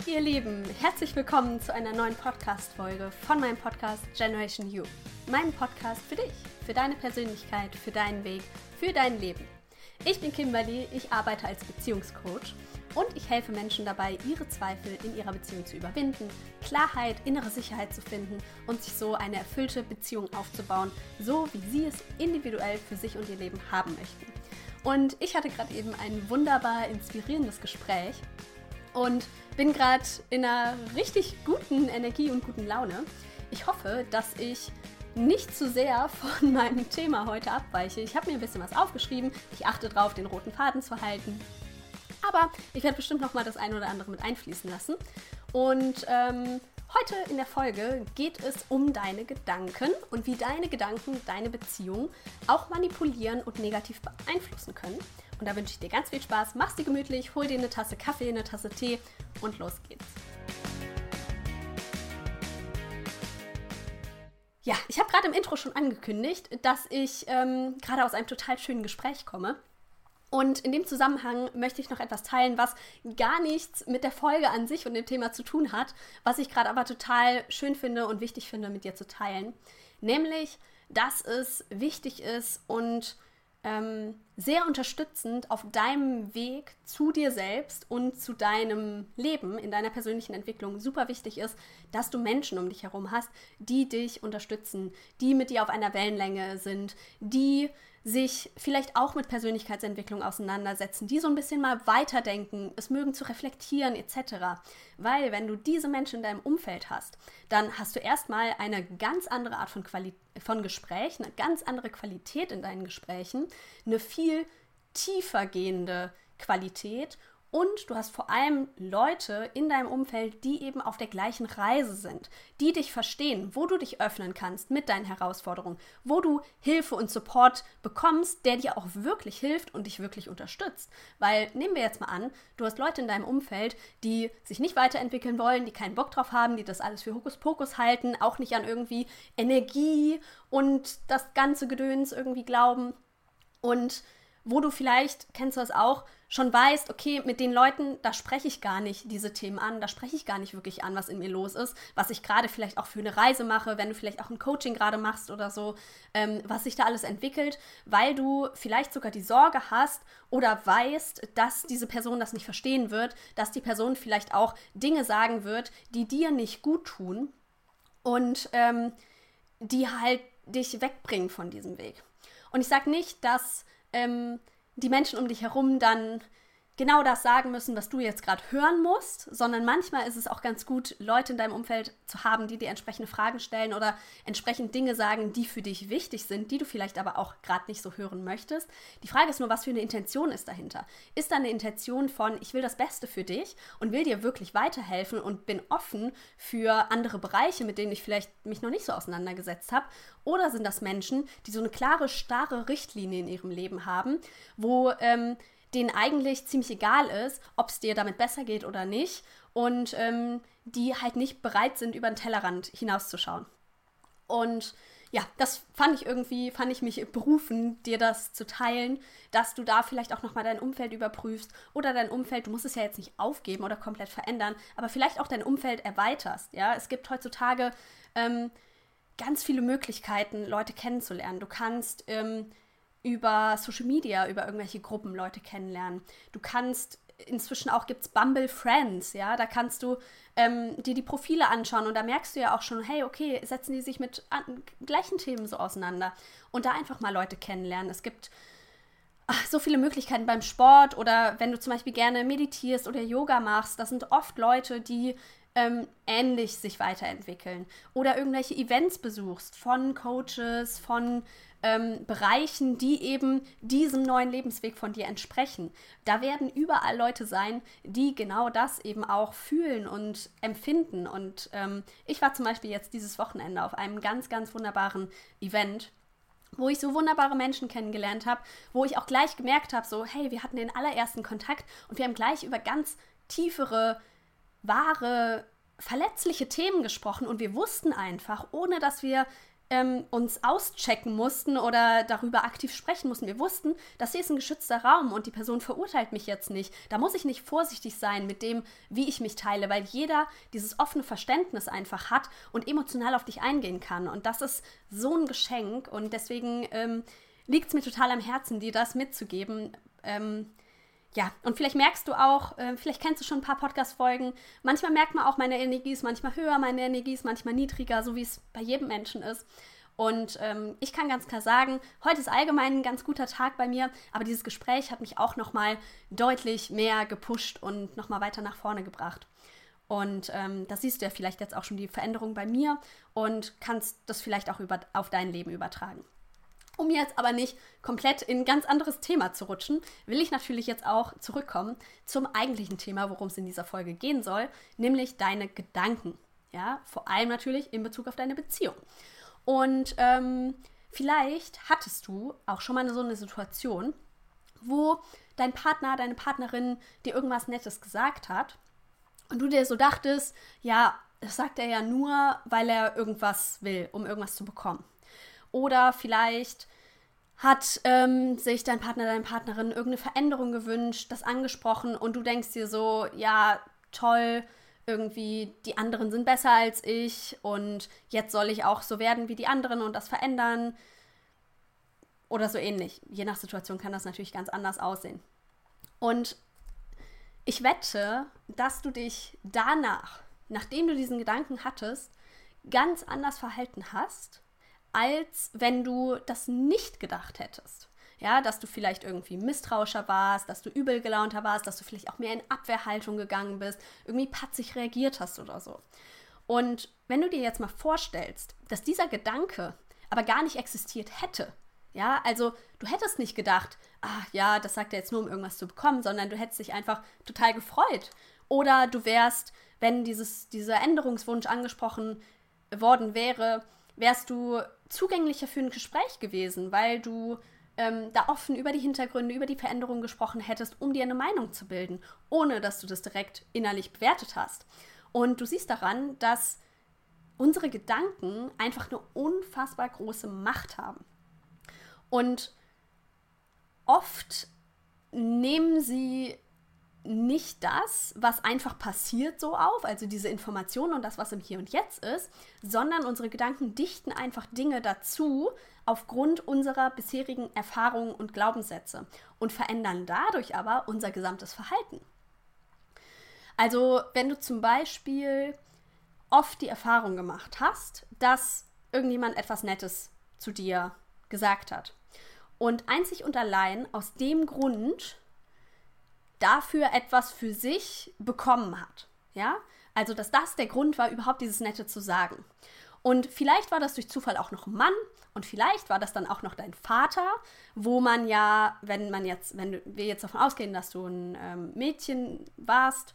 Ihr Lieben, herzlich willkommen zu einer neuen Podcast-Folge von meinem Podcast Generation You. Mein Podcast für dich, für deine Persönlichkeit, für deinen Weg, für dein Leben. Ich bin Kimberly, ich arbeite als Beziehungscoach und ich helfe Menschen dabei, ihre Zweifel in ihrer Beziehung zu überwinden, Klarheit, innere Sicherheit zu finden und sich so eine erfüllte Beziehung aufzubauen, so wie sie es individuell für sich und ihr Leben haben möchten. Und ich hatte gerade eben ein wunderbar inspirierendes Gespräch und bin gerade in einer richtig guten Energie und guten Laune. Ich hoffe, dass ich nicht zu sehr von meinem Thema heute abweiche. Ich habe mir ein bisschen was aufgeschrieben. Ich achte darauf, den roten Faden zu halten. Aber ich werde bestimmt noch mal das eine oder andere mit einfließen lassen. Und heute in der Folge geht es um deine Gedanken und wie deine Gedanken deine Beziehung auch manipulieren und negativ beeinflussen können. Und da wünsche ich dir ganz viel Spaß. Mach's dir gemütlich, hol dir eine Tasse Kaffee, eine Tasse Tee und los geht's. Ja, ich habe gerade im Intro schon angekündigt, dass ich gerade aus einem total schönen Gespräch komme. Und in dem Zusammenhang möchte ich noch etwas teilen, was gar nichts mit der Folge an sich und dem Thema zu tun hat, was ich gerade aber total schön finde und wichtig finde, mit dir zu teilen. Nämlich, dass es wichtig ist und sehr unterstützend auf deinem Weg zu dir selbst und zu deinem Leben, in deiner persönlichen Entwicklung super wichtig ist, dass du Menschen um dich herum hast, die dich unterstützen, die mit dir auf einer Wellenlänge sind, die sich vielleicht auch mit Persönlichkeitsentwicklung auseinandersetzen, die so ein bisschen mal weiterdenken, es mögen zu reflektieren etc. Weil wenn du diese Menschen in deinem Umfeld hast, dann hast du erstmal eine ganz andere Art von Gespräch, eine ganz andere Qualität in deinen Gesprächen, eine viel tiefer gehende Qualität. Und du hast vor allem Leute in deinem Umfeld, die eben auf der gleichen Reise sind, die dich verstehen, wo du dich öffnen kannst mit deinen Herausforderungen, wo du Hilfe und Support bekommst, der dir auch wirklich hilft und dich wirklich unterstützt. Weil, nehmen wir jetzt mal an, du hast Leute in deinem Umfeld, die sich nicht weiterentwickeln wollen, die keinen Bock drauf haben, die das alles für Hokuspokus halten, auch nicht an irgendwie Energie und das ganze Gedöns irgendwie glauben. Und wo du vielleicht, kennst du das auch, schon weißt, okay, mit den Leuten, da spreche ich gar nicht diese Themen an, da spreche ich gar nicht wirklich an, was in mir los ist, was ich gerade vielleicht auch für eine Reise mache, wenn du vielleicht auch ein Coaching gerade machst oder so, was sich da alles entwickelt, weil du vielleicht sogar die Sorge hast oder weißt, dass diese Person das nicht verstehen wird, dass die Person vielleicht auch Dinge sagen wird, die dir nicht gut tun und die halt dich wegbringen von diesem Weg. Und ich sage nicht, dass die Menschen um dich herum dann genau das sagen müssen, was du jetzt gerade hören musst, sondern manchmal ist es auch ganz gut, Leute in deinem Umfeld zu haben, die dir entsprechende Fragen stellen oder entsprechend Dinge sagen, die für dich wichtig sind, die du vielleicht aber auch gerade nicht so hören möchtest. Die Frage ist nur, was für eine Intention ist dahinter? Ist da eine Intention von, ich will das Beste für dich und will dir wirklich weiterhelfen und bin offen für andere Bereiche, mit denen ich vielleicht mich noch nicht so auseinandergesetzt habe? Oder sind das Menschen, die so eine klare, starre Richtlinie in ihrem Leben haben, wo denen eigentlich ziemlich egal ist, ob es dir damit besser geht oder nicht und die halt nicht bereit sind, über den Tellerrand hinauszuschauen. Und ja, das fand ich mich berufen, dir das zu teilen, dass du da vielleicht auch nochmal dein Umfeld überprüfst oder dein Umfeld, du musst es ja jetzt nicht aufgeben oder komplett verändern, aber vielleicht auch dein Umfeld erweiterst. Ja? Es gibt heutzutage ganz viele Möglichkeiten, Leute kennenzulernen. Du kannst über Social Media, über irgendwelche Gruppen Leute kennenlernen. Du kannst, inzwischen auch gibt's Bumble Friends, ja, da kannst du dir die Profile anschauen und da merkst du ja auch schon, hey, okay, setzen die sich mit gleichen Themen so auseinander und da einfach mal Leute kennenlernen. Es gibt so viele Möglichkeiten beim Sport oder wenn du zum Beispiel gerne meditierst oder Yoga machst, das sind oft Leute, die ähnlich sich weiterentwickeln oder irgendwelche Events besuchst von Coaches, von Bereichen, die eben diesem neuen Lebensweg von dir entsprechen. Da werden überall Leute sein, die genau das eben auch fühlen und empfinden. Und ich war zum Beispiel jetzt dieses Wochenende auf einem ganz, ganz wunderbaren Event, wo ich so wunderbare Menschen kennengelernt habe, wo ich auch gleich gemerkt habe, so, hey, wir hatten den allerersten Kontakt und wir haben gleich über ganz tiefere, wahre, verletzliche Themen gesprochen und wir wussten einfach, ohne dass wir uns auschecken mussten oder darüber aktiv sprechen mussten. Wir wussten, das hier ist ein geschützter Raum und die Person verurteilt mich jetzt nicht. Da muss ich nicht vorsichtig sein mit dem, wie ich mich teile, weil jeder dieses offene Verständnis einfach hat und emotional auf dich eingehen kann. Und das ist so ein Geschenk und deswegen liegt es mir total am Herzen, dir das mitzugeben. Ja, und vielleicht merkst du auch, vielleicht kennst du schon ein paar Podcast-Folgen, manchmal merkt man auch, meine Energie ist manchmal höher, meine Energie ist manchmal niedriger, so wie es bei jedem Menschen ist. Und ich kann ganz klar sagen, heute ist allgemein ein ganz guter Tag bei mir, aber dieses Gespräch hat mich auch nochmal deutlich mehr gepusht und nochmal weiter nach vorne gebracht. Und da siehst du ja vielleicht jetzt auch schon die Veränderung bei mir und kannst das vielleicht auch auf dein Leben übertragen. Um jetzt aber nicht komplett in ein ganz anderes Thema zu rutschen, will ich natürlich jetzt auch zurückkommen zum eigentlichen Thema, worum es in dieser Folge gehen soll, nämlich deine Gedanken. Ja, vor allem natürlich in Bezug auf deine Beziehung. Und vielleicht hattest du auch schon mal so eine Situation, wo dein Partner, deine Partnerin dir irgendwas Nettes gesagt hat und du dir so dachtest, ja, das sagt er ja nur, weil er irgendwas will, um irgendwas zu bekommen. Oder vielleicht hat sich dein Partner, deine Partnerin irgendeine Veränderung gewünscht, das angesprochen und du denkst dir so, ja, toll, irgendwie die anderen sind besser als ich und jetzt soll ich auch so werden wie die anderen und das verändern oder so ähnlich. Je nach Situation kann das natürlich ganz anders aussehen. Und ich wette, dass du dich danach, nachdem du diesen Gedanken hattest, ganz anders verhalten hast, als wenn du das nicht gedacht hättest. Ja, dass du vielleicht irgendwie misstrauischer warst, dass du übel gelaunter warst, dass du vielleicht auch mehr in Abwehrhaltung gegangen bist, irgendwie patzig reagiert hast oder so. Und wenn du dir jetzt mal vorstellst, dass dieser Gedanke aber gar nicht existiert hätte, ja, also du hättest nicht gedacht, ach ja, das sagt er jetzt nur, um irgendwas zu bekommen, sondern du hättest dich einfach total gefreut. Oder du wärst, wenn dieser Änderungswunsch angesprochen worden wäre, wärst du zugänglicher für ein Gespräch gewesen, weil du da offen über die Hintergründe, über die Veränderungen gesprochen hättest, um dir eine Meinung zu bilden, ohne dass du das direkt innerlich bewertet hast. Und du siehst daran, dass unsere Gedanken einfach eine unfassbar große Macht haben. Und oft nehmen sie nicht das, was einfach passiert, so auf, also diese Informationen und das, was im Hier und Jetzt ist, sondern unsere Gedanken dichten einfach Dinge dazu aufgrund unserer bisherigen Erfahrungen und Glaubenssätze und verändern dadurch aber unser gesamtes Verhalten. Also wenn du zum Beispiel oft die Erfahrung gemacht hast, dass irgendjemand etwas Nettes zu dir gesagt hat und einzig und allein aus dem Grund dafür etwas für sich bekommen hat. Ja? Also, dass das der Grund war, überhaupt dieses Nette zu sagen. Und vielleicht war das durch Zufall auch noch ein Mann und vielleicht war das dann auch noch dein Vater, wo man ja, wenn wir jetzt davon ausgehen, dass du ein Mädchen warst,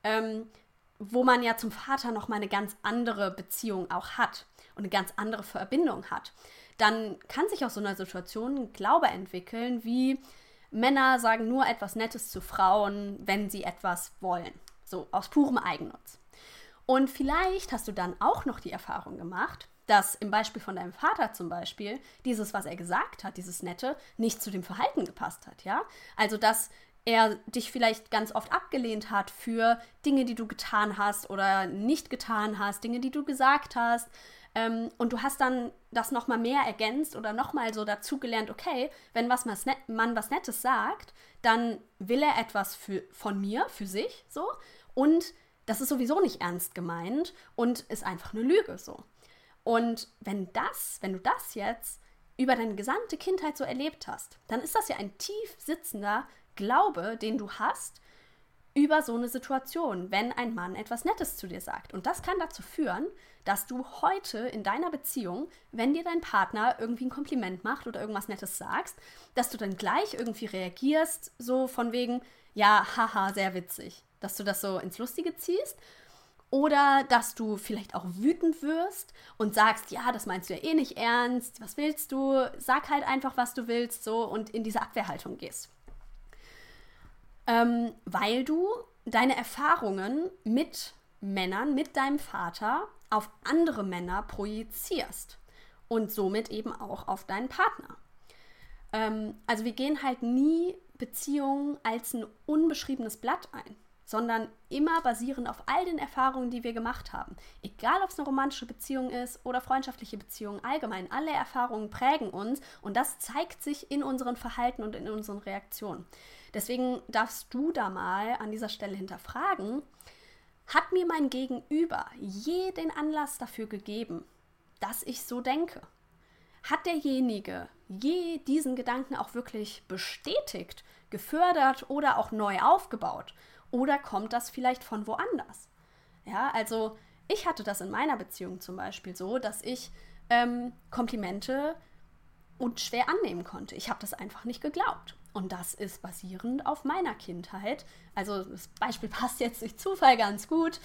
wo man ja zum Vater nochmal eine ganz andere Beziehung auch hat und eine ganz andere Verbindung hat, dann kann sich aus so einer Situation ein Glaube entwickeln, wie Männer sagen nur etwas Nettes zu Frauen, wenn sie etwas wollen. So, aus purem Eigennutz. Und vielleicht hast du dann auch noch die Erfahrung gemacht, dass im Beispiel von deinem Vater zum Beispiel dieses, was er gesagt hat, dieses Nette, nicht zu dem Verhalten gepasst hat, ja? Also, dass er dich vielleicht ganz oft abgelehnt hat für Dinge, die du getan hast oder nicht getan hast, Dinge, die du gesagt hast. Und du hast dann das nochmal mehr ergänzt oder nochmal so dazugelernt, okay, wenn man was Nettes sagt, dann will er etwas von mir, für sich, so. Und das ist sowieso nicht ernst gemeint und ist einfach eine Lüge, so. Und wenn du das jetzt über deine gesamte Kindheit so erlebt hast, dann ist das ja ein tief sitzender Glaube, den du hast über so eine Situation, wenn ein Mann etwas Nettes zu dir sagt. Und das kann dazu führen, dass du heute in deiner Beziehung, wenn dir dein Partner irgendwie ein Kompliment macht oder irgendwas Nettes sagst, dass du dann gleich irgendwie reagierst, so von wegen, ja, haha, sehr witzig. Dass du das so ins Lustige ziehst. Oder dass du vielleicht auch wütend wirst und sagst, ja, das meinst du ja eh nicht ernst, was willst du? Sag halt einfach, was du willst, so, und in diese Abwehrhaltung gehst. Weil du deine Erfahrungen mit Männern, mit deinem Vater auf andere Männer projizierst und somit eben auch auf deinen Partner. Also wir gehen halt nie Beziehungen als ein unbeschriebenes Blatt ein, sondern immer basierend auf all den Erfahrungen, die wir gemacht haben. Egal, ob es eine romantische Beziehung ist oder freundschaftliche Beziehungen, allgemein, alle Erfahrungen prägen uns und das zeigt sich in unserem Verhalten und in unseren Reaktionen. Deswegen darfst du da mal an dieser Stelle hinterfragen, hat mir mein Gegenüber je den Anlass dafür gegeben, dass ich so denke? Hat derjenige je diesen Gedanken auch wirklich bestätigt, gefördert oder auch neu aufgebaut? Oder kommt das vielleicht von woanders? Ja, also ich hatte das in meiner Beziehung zum Beispiel so, dass ich Komplimente unschwer annehmen konnte. Ich habe das einfach nicht geglaubt. Und das ist basierend auf meiner Kindheit. Also das Beispiel passt jetzt durch Zufall ganz gut,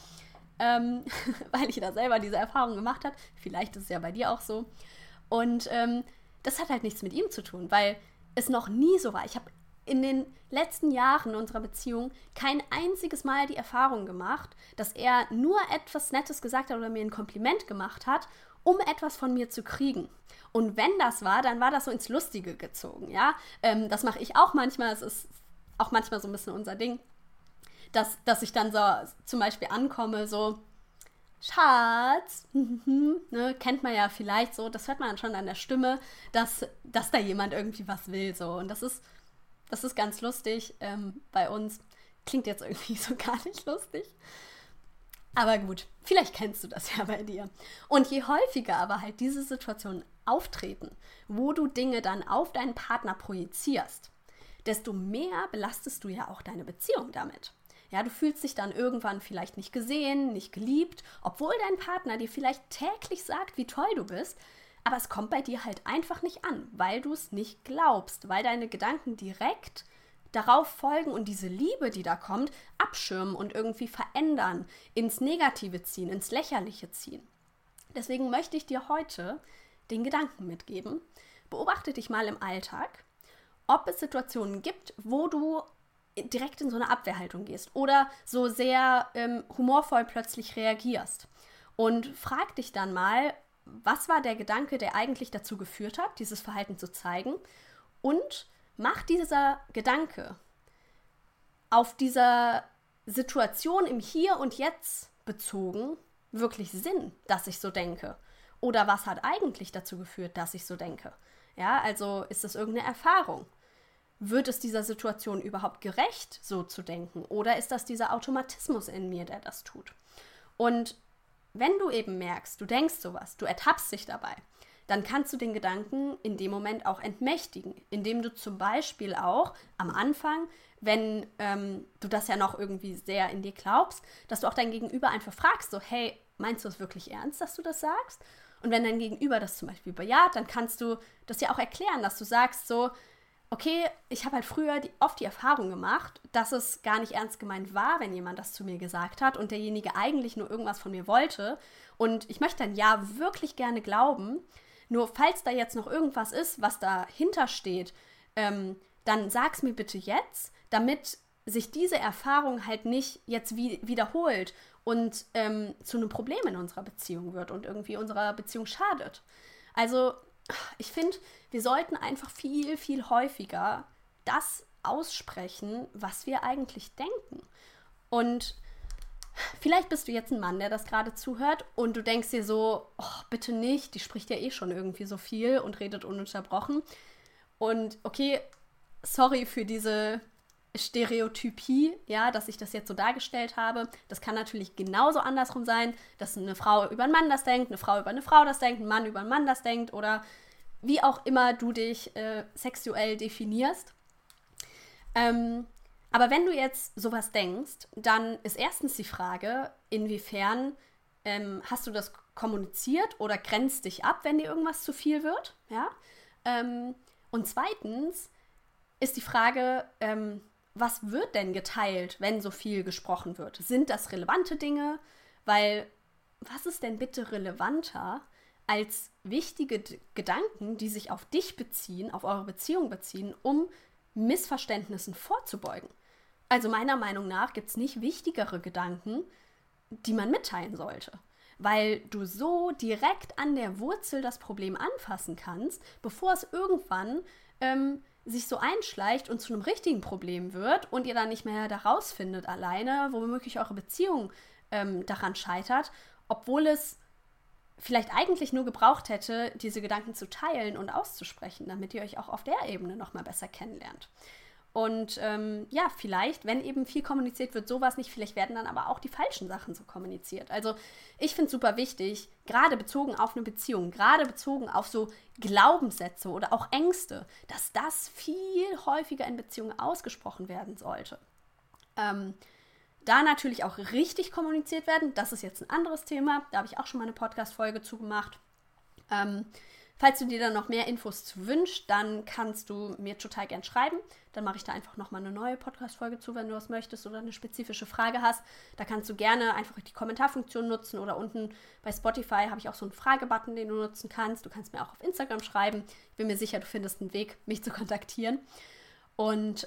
weil ich da selber diese Erfahrung gemacht habe. Vielleicht ist es ja bei dir auch so. Und das hat halt nichts mit ihm zu tun, weil es noch nie so war. Ich habe in den letzten Jahren unserer Beziehung kein einziges Mal die Erfahrung gemacht, dass er nur etwas Nettes gesagt hat oder mir ein Kompliment gemacht hat, um etwas von mir zu kriegen. Und wenn das war, dann war das so ins Lustige gezogen, ja. Das mache ich auch manchmal, es ist auch manchmal so ein bisschen unser Ding, dass ich dann so zum Beispiel ankomme, so, Schatz, ne, kennt man ja vielleicht so, das hört man dann schon an der Stimme, dass da jemand irgendwie was will, so. Und das ist ganz lustig bei uns. Klingt jetzt irgendwie so gar nicht lustig. Aber gut, vielleicht kennst du das ja bei dir. Und je häufiger aber halt diese Situationen auftreten, wo du Dinge dann auf deinen Partner projizierst, desto mehr belastest du ja auch deine Beziehung damit. Ja, du fühlst dich dann irgendwann vielleicht nicht gesehen, nicht geliebt, obwohl dein Partner dir vielleicht täglich sagt, wie toll du bist, aber es kommt bei dir halt einfach nicht an, weil du es nicht glaubst, weil deine Gedanken direkt darauf folgen und diese Liebe, die da kommt, abschirmen und irgendwie verändern, ins Negative ziehen, ins Lächerliche ziehen. Deswegen möchte ich dir heute den Gedanken mitgeben. Beobachte dich mal im Alltag, ob es Situationen gibt, wo du direkt in so eine Abwehrhaltung gehst oder so sehr humorvoll plötzlich reagierst. Und frag dich dann mal, was war der Gedanke, der eigentlich dazu geführt hat, dieses Verhalten zu zeigen? Und macht dieser Gedanke auf dieser Situation im Hier und Jetzt bezogen wirklich Sinn, dass ich so denke? Oder was hat eigentlich dazu geführt, dass ich so denke? Ja, also ist das irgendeine Erfahrung? Wird es dieser Situation überhaupt gerecht, so zu denken? Oder ist das dieser Automatismus in mir, der das tut? Und wenn du eben merkst, du denkst sowas, du ertappst dich dabei, dann kannst du den Gedanken in dem Moment auch entmächtigen, indem du zum Beispiel auch am Anfang, wenn du das ja noch irgendwie sehr in dir glaubst, dass du auch dein Gegenüber einfach fragst, so, hey, meinst du es wirklich ernst, dass du das sagst? Und wenn dein Gegenüber das zum Beispiel bejaht, dann kannst du das ja auch erklären, dass du sagst so, okay, ich habe halt früher oft die Erfahrung gemacht, dass es gar nicht ernst gemeint war, wenn jemand das zu mir gesagt hat und derjenige eigentlich nur irgendwas von mir wollte. Und ich möchte dann ja wirklich gerne glauben, nur falls da jetzt noch irgendwas ist, was dahinter steht, dann sag's mir bitte jetzt, damit sich diese Erfahrung halt nicht jetzt wiederholt und zu einem Problem in unserer Beziehung wird und irgendwie unserer Beziehung schadet. Also ich finde, wir sollten einfach viel, viel häufiger das aussprechen, was wir eigentlich denken. Und vielleicht bist du jetzt ein Mann, der das gerade zuhört und du denkst dir so, oh, bitte nicht, die spricht ja eh schon irgendwie so viel und redet ununterbrochen. Und okay, sorry für diese Stereotypie, ja, dass ich das jetzt so dargestellt habe. Das kann natürlich genauso andersrum sein, dass eine Frau über einen Mann das denkt, eine Frau über eine Frau das denkt, ein Mann über einen Mann das denkt oder wie auch immer du dich sexuell definierst. Aber wenn du jetzt sowas denkst, dann ist erstens die Frage, inwiefern hast du das kommuniziert oder grenzt dich ab, wenn dir irgendwas zu viel wird? Ja? Und zweitens ist die Frage, was wird denn geteilt, wenn so viel gesprochen wird? Sind das relevante Dinge? Weil, was ist denn bitte relevanter als wichtige Gedanken, die sich auf dich beziehen, auf eure Beziehung beziehen, um Missverständnissen vorzubeugen? Also meiner Meinung nach gibt es nicht wichtigere Gedanken, die man mitteilen sollte. weil du so direkt an der Wurzel das Problem anfassen kannst, bevor es irgendwann sich so einschleicht und zu einem richtigen Problem wird und ihr dann nicht mehr da rausfindet alleine, womöglich eure Beziehung daran scheitert, obwohl es vielleicht eigentlich nur gebraucht hätte, diese Gedanken zu teilen und auszusprechen, damit ihr euch auch auf der Ebene nochmal besser kennenlernt. Und vielleicht, wenn eben viel kommuniziert wird, sowas nicht, vielleicht werden dann aber auch die falschen Sachen so kommuniziert. Also ich finde es super wichtig, gerade bezogen auf eine Beziehung, gerade bezogen auf so Glaubenssätze oder auch Ängste, dass das viel häufiger in Beziehungen ausgesprochen werden sollte. Da natürlich auch richtig kommuniziert werden, das ist jetzt ein anderes Thema, da habe ich auch schon mal eine Podcast-Folge zu gemacht. Falls du dir dann noch mehr Infos zu wünschst, dann kannst du mir total gern schreiben. Dann mache ich da einfach nochmal eine neue Podcast-Folge zu, wenn du das möchtest oder eine spezifische Frage hast. Da kannst du gerne einfach die Kommentarfunktion nutzen oder unten bei Spotify habe ich auch so einen Fragebutton, den du nutzen kannst. Du kannst mir auch auf Instagram schreiben. Ich bin mir sicher, du findest einen Weg, mich zu kontaktieren. Und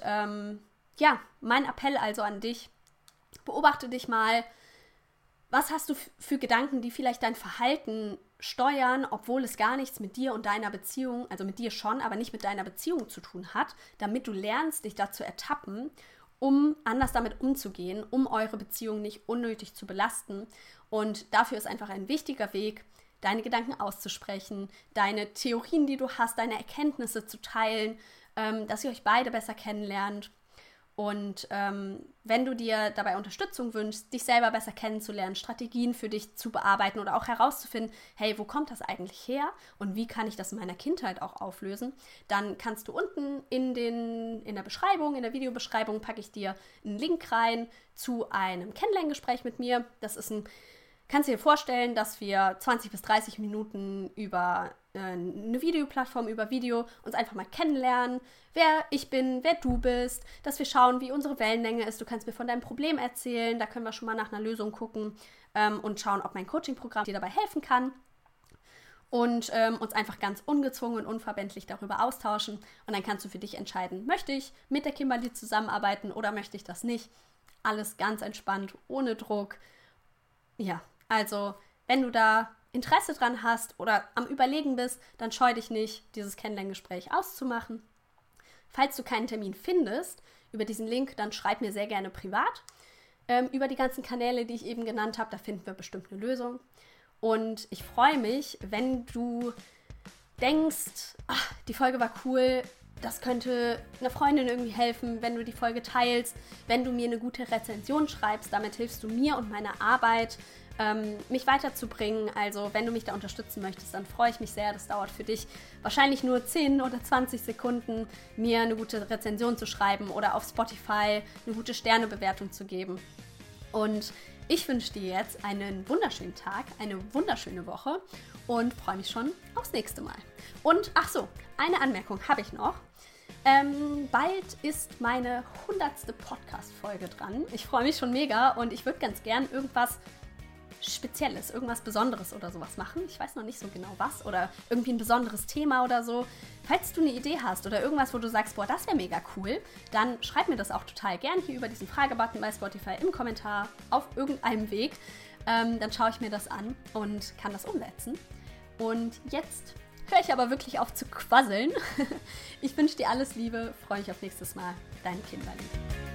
mein Appell also an dich, beobachte dich mal, was hast du für Gedanken, die vielleicht dein Verhalten steuern, obwohl es gar nichts mit dir und deiner Beziehung, also mit dir schon, aber nicht mit deiner Beziehung zu tun hat, damit du lernst, dich dazu ertappen, um anders damit umzugehen, um eure Beziehung nicht unnötig zu belasten. Und dafür ist einfach ein wichtiger Weg, deine Gedanken auszusprechen, deine Theorien, die du hast, deine Erkenntnisse zu teilen, dass ihr euch beide besser kennenlernt. Und wenn du dir dabei Unterstützung wünschst, dich selber besser kennenzulernen, Strategien für dich zu bearbeiten oder auch herauszufinden, hey, wo kommt das eigentlich her und wie kann ich das in meiner Kindheit auch auflösen, dann kannst du unten in der Beschreibung, in der Videobeschreibung packe ich dir einen Link rein zu einem Kennenlerngespräch mit mir. Kannst du dir vorstellen, dass wir 20 bis 30 Minuten über eine Videoplattform, über Video uns einfach mal kennenlernen, wer ich bin, wer du bist, dass wir schauen, wie unsere Wellenlänge ist. Du kannst mir von deinem Problem erzählen, da können wir schon mal nach einer Lösung gucken und schauen, ob mein Coaching-Programm dir dabei helfen kann. Und uns einfach ganz ungezwungen und unverbindlich darüber austauschen. Und dann kannst du für dich entscheiden, möchte ich mit der Kimberly zusammenarbeiten oder möchte ich das nicht. Alles ganz entspannt, ohne Druck. Ja, also wenn du da Interesse dran hast oder am Überlegen bist, dann scheu dich nicht, dieses Kennenlerngespräch auszumachen. Falls du keinen Termin findest über diesen Link, dann schreib mir sehr gerne privat über die ganzen Kanäle, die ich eben genannt habe. Da finden wir bestimmt eine Lösung. Und ich freue mich, wenn du denkst, die Folge war cool, das könnte einer Freundin irgendwie helfen, wenn du die Folge teilst, wenn du mir eine gute Rezension schreibst. Damit hilfst du mir und meiner Arbeit, mich weiterzubringen. Also wenn du mich da unterstützen möchtest, dann freue ich mich sehr. Das dauert für dich wahrscheinlich nur 10 oder 20 Sekunden, mir eine gute Rezension zu schreiben oder auf Spotify eine gute Sternebewertung zu geben. Und ich wünsche dir jetzt einen wunderschönen Tag, eine wunderschöne Woche und freue mich schon aufs nächste Mal. Und eine Anmerkung habe ich noch. Bald ist meine 100. Podcast-Folge dran. Ich freue mich schon mega und ich würde ganz gern irgendwas Spezielles, irgendwas Besonderes oder sowas machen. Ich weiß noch nicht so genau was oder irgendwie ein besonderes Thema oder so. Falls du eine Idee hast oder irgendwas, wo du sagst, boah, das wäre mega cool, dann schreib mir das auch total gern hier über diesen Fragebutton bei Spotify im Kommentar auf irgendeinem Weg. Dann schaue ich mir das an und kann das umsetzen. Und jetzt höre ich aber wirklich auf zu quasseln. Ich wünsche dir alles Liebe, freue mich auf nächstes Mal. Deine Kimberly.